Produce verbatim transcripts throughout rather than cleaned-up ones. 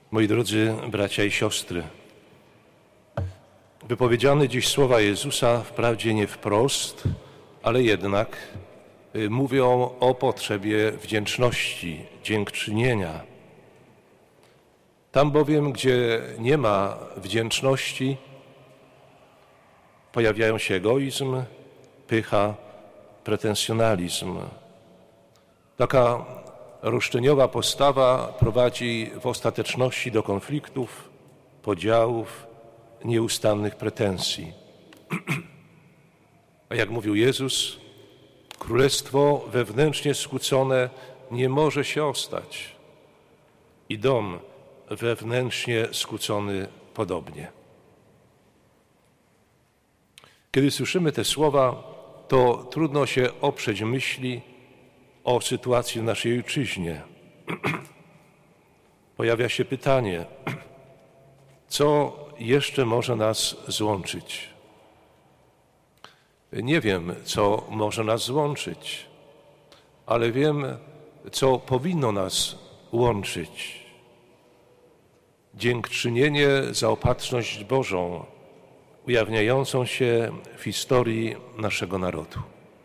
Moi drodzy bracia i siostry, wypowiedziane dziś słowa Jezusa wprawdzie nie wprost, ale jednak mówią o potrzebie wdzięczności, dziękczynienia. Tam bowiem, gdzie nie ma wdzięczności, pojawiają się egoizm, pycha, pretensjonalizm. Taka roszczeniowa postawa prowadzi w ostateczności do konfliktów, podziałów, nieustannych pretensji. A jak mówił Jezus, królestwo wewnętrznie skłócone nie może się ostać i dom wewnętrznie skłócony podobnie. Kiedy słyszymy te słowa, to trudno się oprzeć myśli o sytuacji w naszej ojczyźnie. Pojawia się pytanie, co jeszcze może nas złączyć? Nie wiem, co może nas złączyć, ale wiem, co powinno nas łączyć. Dziękczynienie za opatrzność Bożą, ujawniającą się w historii naszego narodu.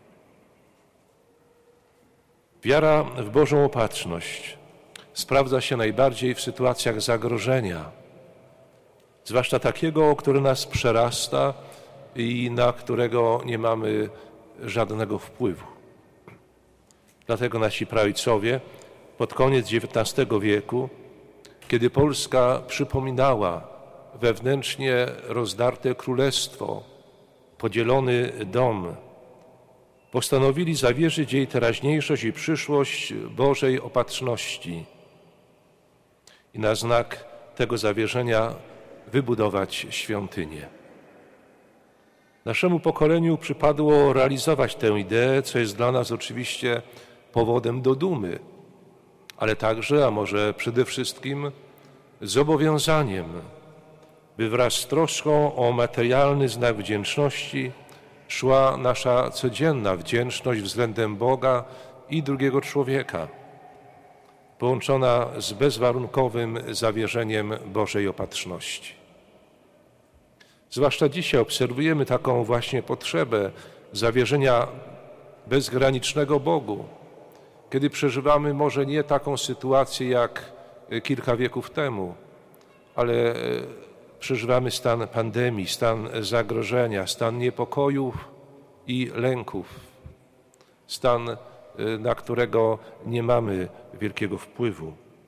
Wiara w Bożą opatrzność sprawdza się najbardziej w sytuacjach zagrożenia, zwłaszcza takiego, który nas przerasta i na którego nie mamy żadnego wpływu. Dlatego nasi praojcowie pod koniec dziewiętnastego wieku, kiedy Polska przypominała wewnętrznie rozdarte królestwo, podzielony dom, postanowili zawierzyć jej teraźniejszość i przyszłość Bożej opatrzności i na znak tego zawierzenia wybudować świątynię. Naszemu pokoleniu przypadło realizować tę ideę, co jest dla nas oczywiście powodem do dumy, ale także, a może przede wszystkim zobowiązaniem, by wraz z troską o materialny znak wdzięczności szła nasza codzienna wdzięczność względem Boga i drugiego człowieka, połączona z bezwarunkowym zawierzeniem Bożej opatrzności. Zwłaszcza dzisiaj obserwujemy taką właśnie potrzebę zawierzenia bezgranicznego Bogu, kiedy przeżywamy może nie taką sytuację jak kilka wieków temu, ale przeżywamy stan pandemii, stan zagrożenia, stan niepokojów i lęków, stan, na którego nie mamy wielkiego wpływu.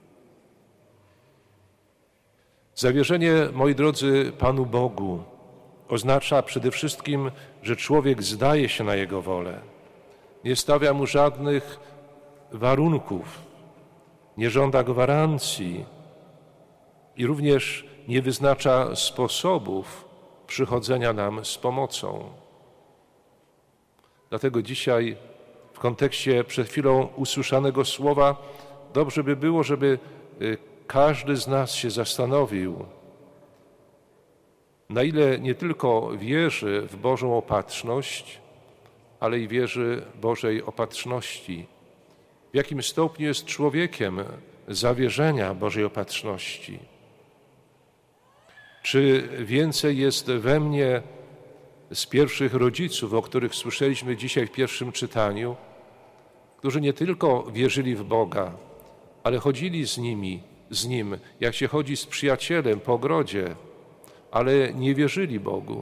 Zawierzenie, moi drodzy, Panu Bogu oznacza przede wszystkim, że człowiek zdaje się na Jego wolę, nie stawia Mu żadnych warunków, nie żąda gwarancji i również nie wyznacza sposobów przychodzenia nam z pomocą. Dlatego dzisiaj w kontekście przed chwilą usłyszanego słowa dobrze by było, żeby każdy z nas się zastanowił, na ile nie tylko wierzy w Bożą opatrzność, ale i wierzy Bożej opatrzności. W jakim stopniu jest człowiekiem zawierzenia Bożej opatrzności. Czy więcej jest we mnie z pierwszych rodziców, o których słyszeliśmy dzisiaj w pierwszym czytaniu, którzy nie tylko wierzyli w Boga, ale chodzili z nimi, z Nim, jak się chodzi z przyjacielem po ogrodzie, ale nie wierzyli Bogu.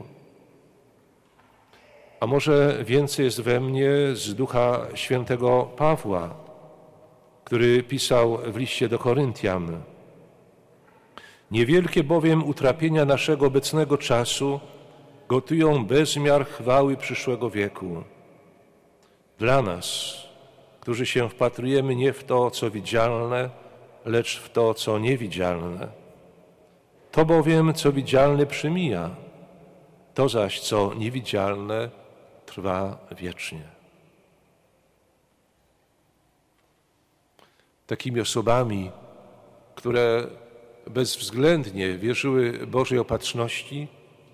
A może więcej jest we mnie z Ducha Świętego Pawła, który pisał w liście do Koryntian: niewielkie bowiem utrapienia naszego obecnego czasu gotują bezmiar chwały przyszłego wieku. Dla nas, którzy się wpatrujemy nie w to, co widzialne, lecz w to, co niewidzialne. To bowiem, co widzialne, przemija, to zaś, co niewidzialne, trwa wiecznie. Takimi osobami, które bezwzględnie wierzyły Bożej opatrzności,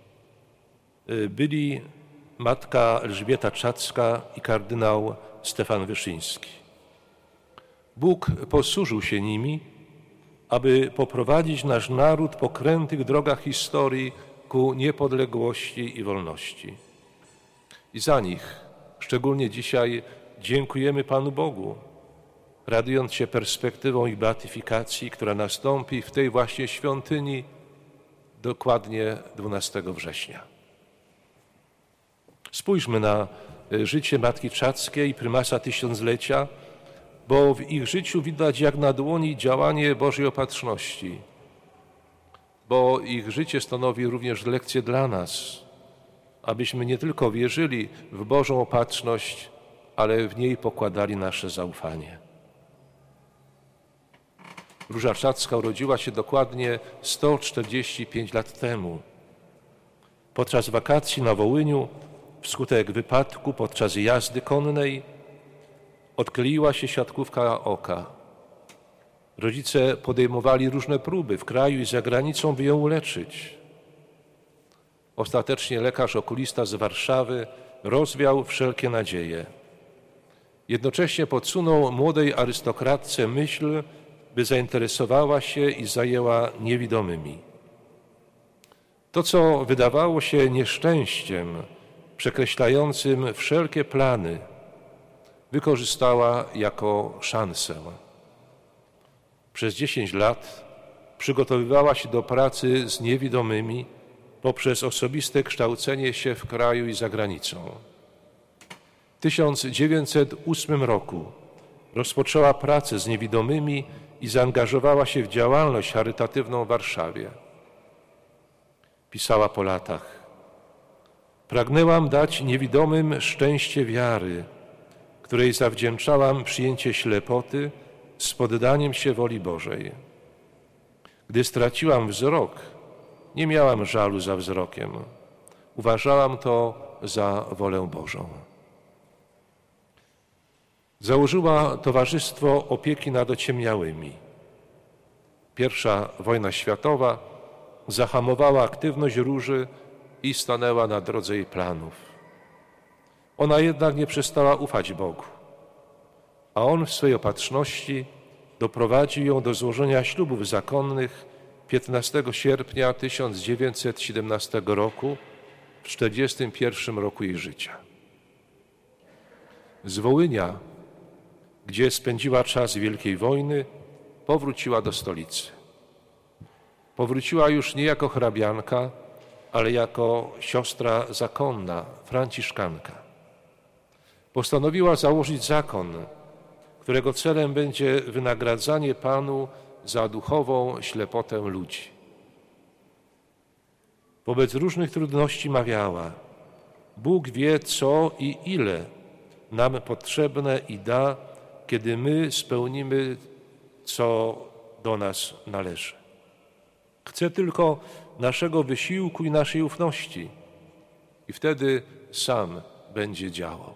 byli matka Elżbieta Czacka i kardynał Stefan Wyszyński. Bóg posłużył się nimi, aby poprowadzić nasz naród po krętych drogach historii ku niepodległości i wolności. I za nich szczególnie dzisiaj dziękujemy Panu Bogu, radując się perspektywą ich beatyfikacji, która nastąpi w tej właśnie świątyni dokładnie dwunastego września. Spójrzmy na życie Matki Czadzkiej i prymasa tysiąclecia, bo w ich życiu widać jak na dłoni działanie Bożej opatrzności, bo ich życie stanowi również lekcję dla nas, abyśmy nie tylko wierzyli w Bożą opatrzność, ale w niej pokładali nasze zaufanie. Róża Czadzka urodziła się dokładnie sto czterdzieści pięć lat temu. Podczas wakacji na Wołyniu, wskutek wypadku podczas jazdy konnej, odkleiła się siatkówka oka. Rodzice podejmowali różne próby w kraju i za granicą, by ją uleczyć. Ostatecznie lekarz okulista z Warszawy rozwiał wszelkie nadzieje. Jednocześnie podsunął młodej arystokratce myśl, by zainteresowała się i zajęła niewidomymi. To, co wydawało się nieszczęściem przekreślającym wszelkie plany, wykorzystała jako szansę. Przez dziesięć lat przygotowywała się do pracy z niewidomymi poprzez osobiste kształcenie się w kraju i za granicą. W tysiąc dziewięćset ósmym roku rozpoczęła pracę z niewidomymi i zaangażowała się w działalność charytatywną w Warszawie. Pisała po latach: pragnęłam dać niewidomym szczęście wiary, której zawdzięczałam przyjęcie ślepoty z poddaniem się woli Bożej. Gdy straciłam wzrok, nie miałam żalu za wzrokiem. Uważałam to za wolę Bożą. Założyła Towarzystwo Opieki nad Ociemniałymi. Pierwsza wojna światowa zahamowała aktywność Róży i stanęła na drodze jej planów. Ona jednak nie przestała ufać Bogu, a On w swej opatrzności doprowadził ją do złożenia ślubów zakonnych piętnastego sierpnia tysiąc dziewięćset siedemnastego roku, w czterdziestym pierwszym roku jej życia. Z Wołynia, gdzie spędziła czas Wielkiej Wojny, powróciła do stolicy. Powróciła już nie jako hrabianka, ale jako siostra zakonna, franciszkanka. Postanowiła założyć zakon, którego celem będzie wynagradzanie Panu za duchową ślepotę ludzi. Wobec różnych trudności mawiała: Bóg wie, co i ile nam potrzebne i da, kiedy my spełnimy, co do nas należy. Chcę tylko naszego wysiłku i naszej ufności i wtedy sam będzie działał.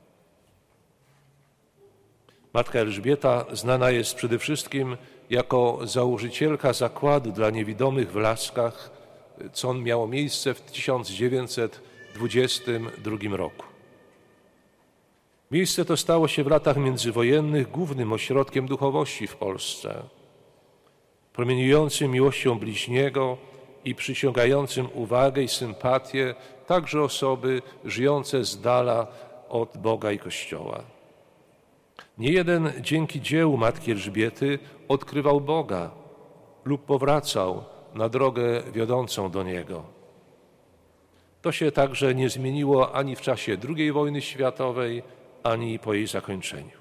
Matka Elżbieta znana jest przede wszystkim jako założycielka zakładu dla niewidomych w Laskach, co miało miejsce w tysiąc dziewięćset dwudziestym drugim roku. Miejsce to stało się w latach międzywojennych głównym ośrodkiem duchowości w Polsce, promieniującym miłością bliźniego i przyciągającym uwagę i sympatię także osoby żyjące z dala od Boga i Kościoła. Niejeden dzięki dziełu Matki Elżbiety odkrywał Boga lub powracał na drogę wiodącą do Niego. To się także nie zmieniło ani w czasie drugiej wojny światowej, ani po jej zakończeniu.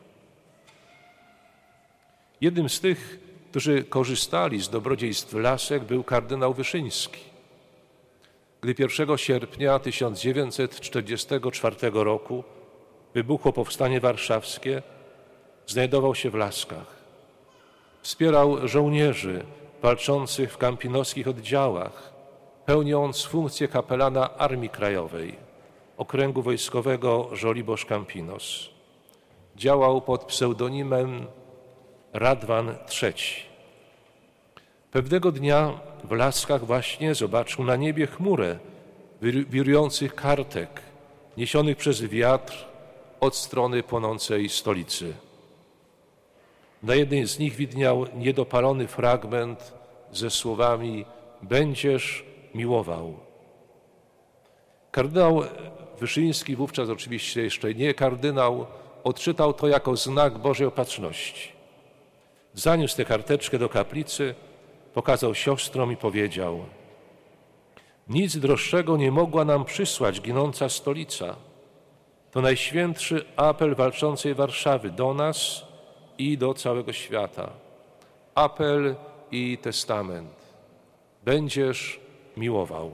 Jednym z tych, którzy korzystali z dobrodziejstw Lasek, był kardynał Wyszyński. Gdy pierwszego sierpnia tysiąc dziewięćset czterdziestego czwartego roku wybuchło powstanie warszawskie, znajdował się w Laskach. Wspierał żołnierzy walczących w kampinoskich oddziałach, pełniąc funkcję kapelana Armii Krajowej, Okręgu Wojskowego Żoliborz-Kampinos. Działał pod pseudonimem Radwan trzeci. Pewnego dnia w Laskach właśnie zobaczył na niebie chmurę wirujących kartek, niesionych przez wiatr od strony płonącej stolicy. Na jednej z nich widniał niedopalony fragment ze słowami „Będziesz miłował”. Kardynał Wyszyński, wówczas oczywiście jeszcze nie kardynał, odczytał to jako znak Bożej opatrzności. Zaniósł tę karteczkę do kaplicy, pokazał siostrom i powiedział: nic droższego nie mogła nam przysłać ginąca stolica. To najświętszy apel walczącej Warszawy do nas i do całego świata. Apel i testament. Będziesz miłował.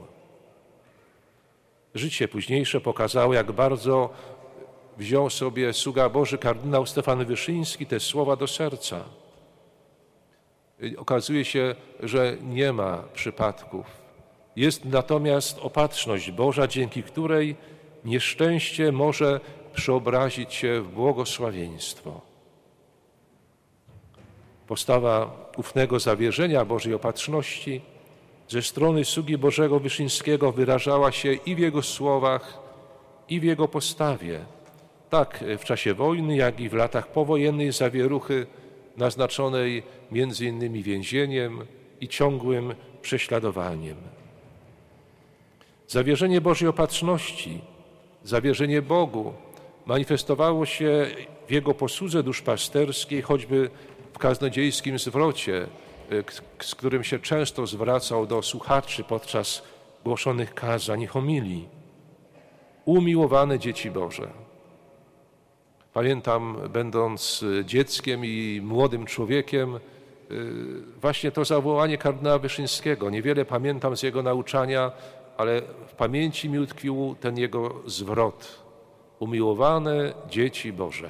Życie późniejsze pokazało, jak bardzo wziął sobie sługa Boży kardynał Stefan Wyszyński te słowa do serca. Okazuje się, że nie ma przypadków. Jest natomiast opatrzność Boża, dzięki której nieszczęście może przeobrazić się w błogosławieństwo. Postawa ufnego zawierzenia Bożej opatrzności ze strony sługi Bożego Wyszyńskiego wyrażała się i w jego słowach, i w jego postawie, tak w czasie wojny, jak i w latach powojennej zawieruchy naznaczonej między innymi więzieniem i ciągłym prześladowaniem. Zawierzenie Bożej opatrzności, zawierzenie Bogu manifestowało się w jego posłudze duszpasterskiej, choćby w kaznodziejskim zwrocie, z którym się często zwracał do słuchaczy podczas głoszonych kazań i homilii. Umiłowane dzieci Boże. Pamiętam, będąc dzieckiem i młodym człowiekiem, właśnie to zawołanie kardynała Wyszyńskiego. Niewiele pamiętam z jego nauczania, ale w pamięci mi utkwił ten jego zwrot. Umiłowane dzieci Boże.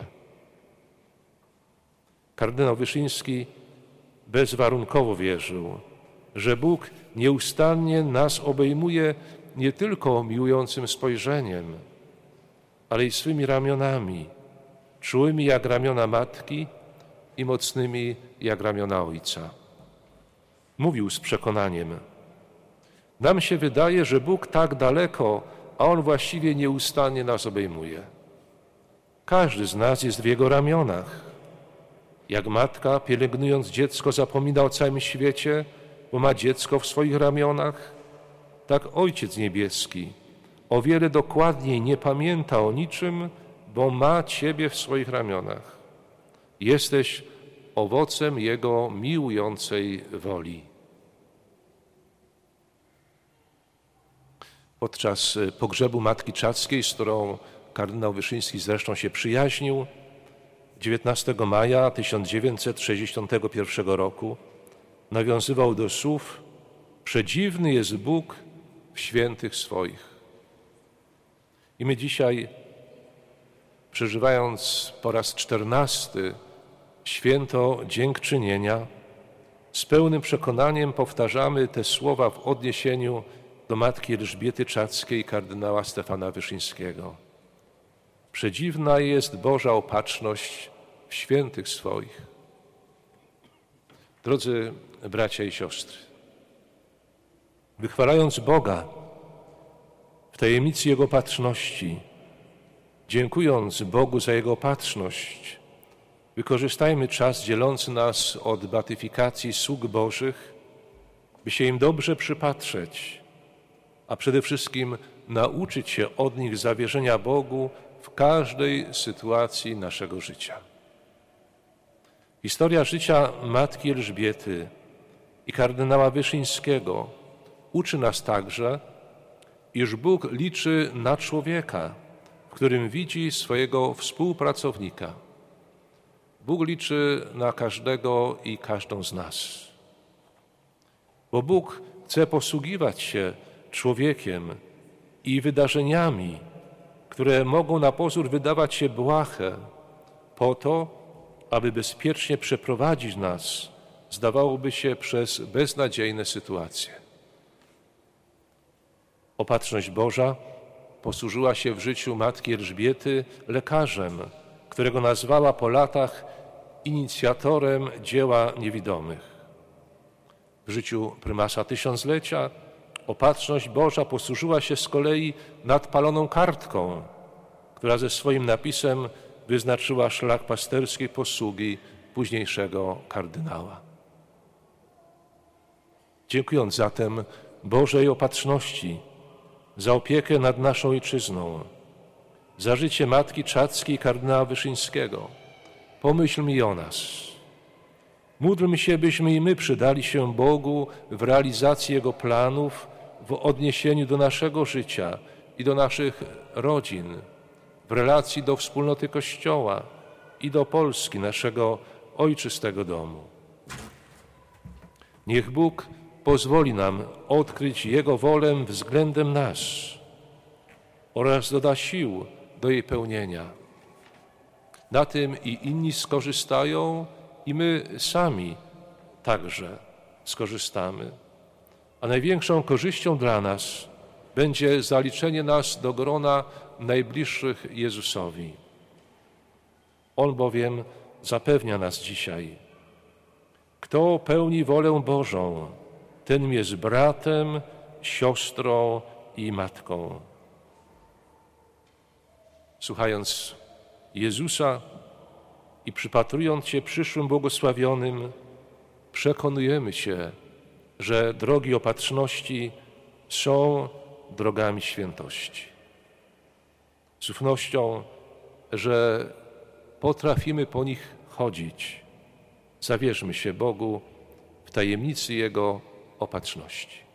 Kardynał Wyszyński bezwarunkowo wierzył, że Bóg nieustannie nas obejmuje nie tylko miłującym spojrzeniem, ale i swymi ramionami, czułymi jak ramiona matki i mocnymi jak ramiona ojca. Mówił z przekonaniem: nam się wydaje, że Bóg tak daleko, a On właściwie nieustannie nas obejmuje. Każdy z nas jest w Jego ramionach. Jak matka, pielęgnując dziecko, zapomina o całym świecie, bo ma dziecko w swoich ramionach, tak Ojciec Niebieski o wiele dokładniej nie pamięta o niczym, bo ma Ciebie w swoich ramionach. Jesteś owocem Jego miłującej woli. Podczas pogrzebu Matki Czadzkiej, z którą kardynał Wyszyński zresztą się przyjaźnił, dziewiętnastego maja tysiąc dziewięćset sześćdziesiątego pierwszego roku nawiązywał do słów: przedziwny jest Bóg w świętych swoich. I my dzisiaj, przeżywając po raz czternasty święto Dziękczynienia, z pełnym przekonaniem powtarzamy te słowa w odniesieniu do matki Elżbiety Czadzkiej i kardynała Stefana Wyszyńskiego. Przedziwna jest Boża opatrzność w świętych swoich. Drodzy bracia i siostry, wychwalając Boga w tajemnicy Jego opatrzności, dziękując Bogu za Jego opatrzność, wykorzystajmy czas dzielący nas od beatyfikacji sług Bożych, by się im dobrze przypatrzeć, a przede wszystkim nauczyć się od nich zawierzenia Bogu w każdej sytuacji naszego życia. Historia życia matki Elżbiety i kardynała Wyszyńskiego uczy nas także, iż Bóg liczy na człowieka, w którym widzi swojego współpracownika. Bóg liczy na każdego i każdą z nas. Bo Bóg chce posługiwać się człowiekiem i wydarzeniami, które mogą na pozór wydawać się błahe, po to, aby bezpiecznie przeprowadzić nas, zdawałoby się, przez beznadziejne sytuacje. Opatrzność Boża posłużyła się w życiu matki Elżbiety lekarzem, którego nazwała po latach inicjatorem dzieła niewidomych. W życiu prymasa tysiąclecia opatrzność Boża posłużyła się z kolei nadpaloną kartką, która ze swoim napisem wyznaczyła szlak pasterskiej posługi późniejszego kardynała. Dziękując zatem Bożej Opatrzności za opiekę nad naszą ojczyzną, za życie Matki Czadzkiej kardynała Wyszyńskiego, pomyśl i o nas. Módlmy się, byśmy i my przydali się Bogu w realizacji Jego planów, w odniesieniu do naszego życia i do naszych rodzin, w relacji do wspólnoty Kościoła i do Polski, naszego ojczystego domu. Niech Bóg pozwoli nam odkryć Jego wolę względem nas oraz doda sił do jej pełnienia. Na tym i inni skorzystają, i my sami także skorzystamy. A największą korzyścią dla nas będzie zaliczenie nas do grona najbliższych Jezusowi. On bowiem zapewnia nas dzisiaj: kto pełni wolę Bożą, ten jest bratem, siostrą i matką. Słuchając Jezusa i przypatrując się przyszłym błogosławionym, przekonujemy się, że drogi opatrzności są drogami świętości. Z ufnością, że potrafimy po nich chodzić, zawierzmy się Bogu w tajemnicy Jego opatrzności.